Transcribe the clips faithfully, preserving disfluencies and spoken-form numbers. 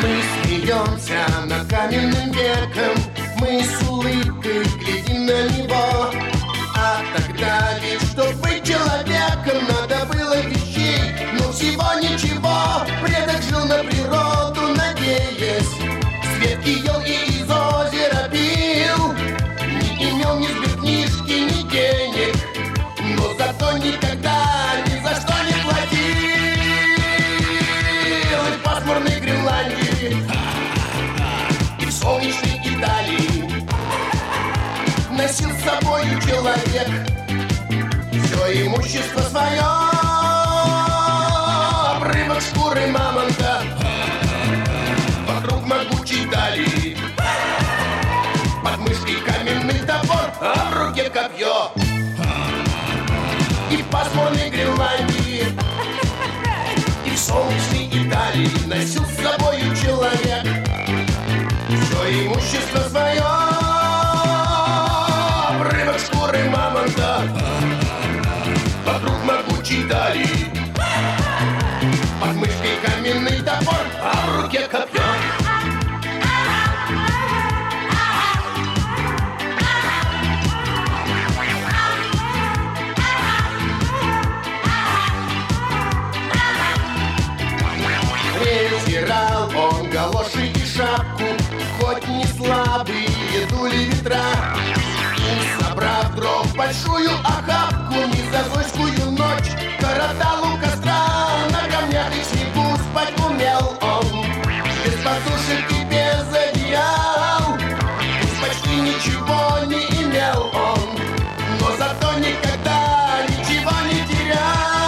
Мы смеемся над каменным веком, мы с улыбкой глядим на него. А тогда ведь, чтоб быть человеком, надо было вещей, но всего ничего. Предок жил на природу, надеясь, свет ее и из озера пил. Не имел ни сберкнижки, ни денег, но зато никогда ни за что не платил. И в пасмурной Гренландии, и в солнечной Италии носил с собою человек все имущество свое. Обрывок шкуры мамонта вокруг могучей талии, под мышкой каменный топор, а в руке копье. И в пасмурной Гренландии, и в солнечной Италии носил с собою человек все имущество свое. Обрывок шкуры мамонта вокруг могучей талии, под мышкой каменный топор, а в руке копье. Презирал он галоши и шапку, хоть не слабые дули ветра. И, собрав дров большую охапку, незазойскую ночь коротал у костра. На камнях и снегу спать умел он, без подушек и без одеял. Уж почти ничего не имел он, но зато никогда ничего не терял.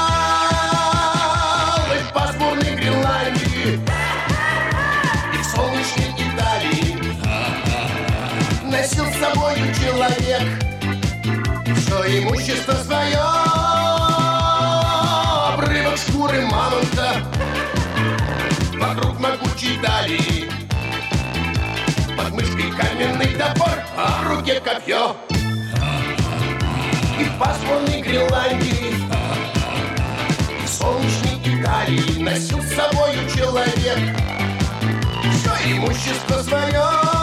И в пасмурной Гренландии, и в солнечной Италии носил с собою человек все имущество свое. Обрывок шкуры мамонта вокруг могучей талии, под мышкой каменный топор, а в руке копье. И в пасмурной Гренландии, и в солнечной Италии носил с собою человек все имущество свое.